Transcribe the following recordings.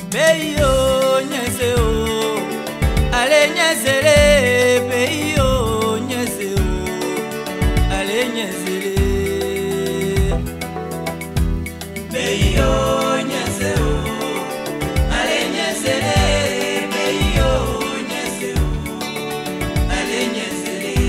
Beyo nyese o, ale nyesele. Beyo nyese o, ale nyesele. Beyo nyese o, ale nyesele. Beyo nyese o, ale nyesele.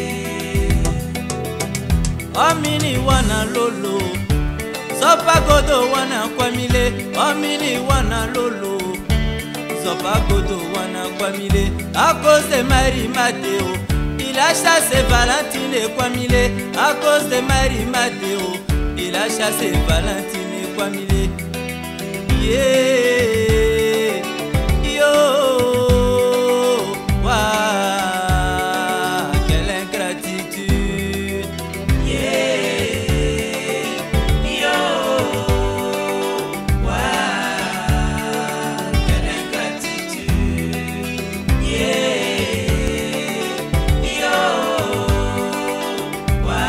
Omini wana lolo, Zopa godo wana kwamile. Omini wana lolo, Zopa godo wana kwamile. À cause de Marie Matteo, il a chassé Valentine kwamile. À cause de Marie Matteo, il a chassé Valentine kwamile. Yeah, yo, wa, quelle ingratitude. Yeah, yo, wa, quelle ingratitude. Yeah, yo, wa,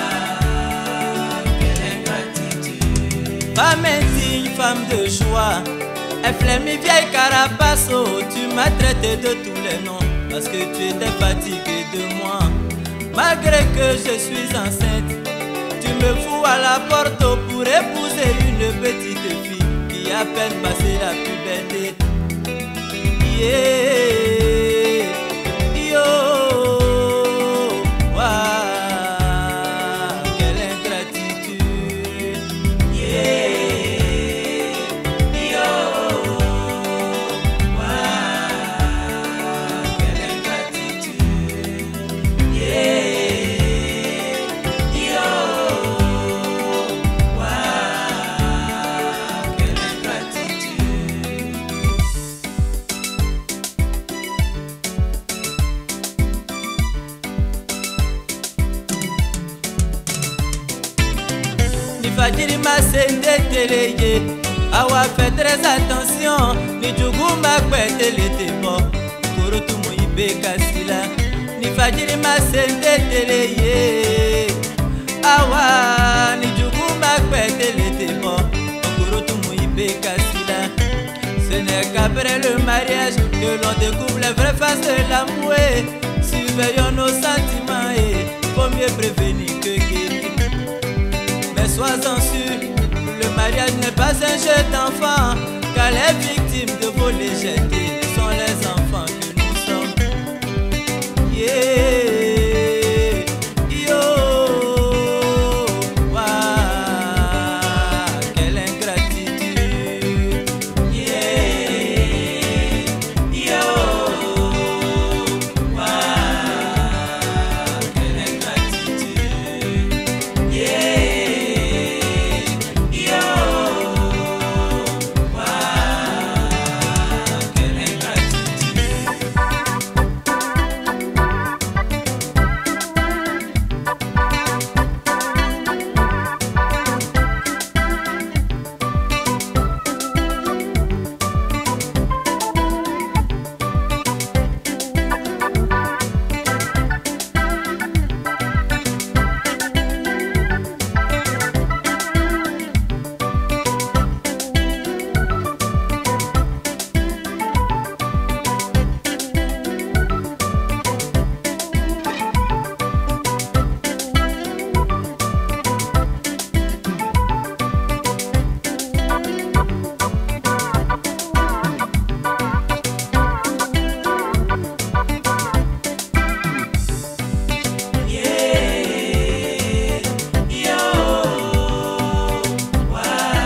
quelle ingratitude. Femme indigne, femme de choix, elle flemme vieille carapasso. Tu m'as traité de tous les noms parce que tu étais fatigué de moi. Malgré que je suis enceinte, tu me fous à la porte pour épouser une petite fille qui a à peine passé la puberté. Yeah, yo, wa, quelle ingratitude. Yeah, yo, wa, quelle ingratitude. Yeah, yo, wa, quelle ingratitude. Fadjiri Masende Teleye, awa fait très attention. Ni Djouguma kwete letebo, Korotu Moibe Kasila. Ni Fadjiri Masende Teleye, awa ni Djouguma kwete letebo, Korotu Moibe Kasila. Ce n'est qu'après le mariage que l'on découvre les vraies faces de l'amour. Surveillons nos sentiments et faut mieux prévenir que guérir. Sois-en sûr, le mariage n'est pas un jeu d'enfant, car les victimes de vos légèretés sont les enfants que nous sommes. Yeah, yo, wa, quelle ingratitude. Yeah, yo, wa, quelle ingratitude. Yeah.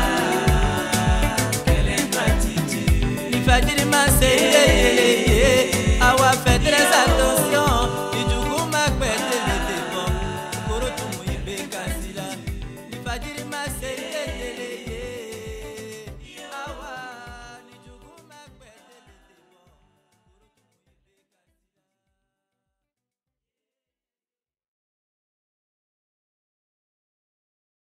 Fadjiri Masende Teleye,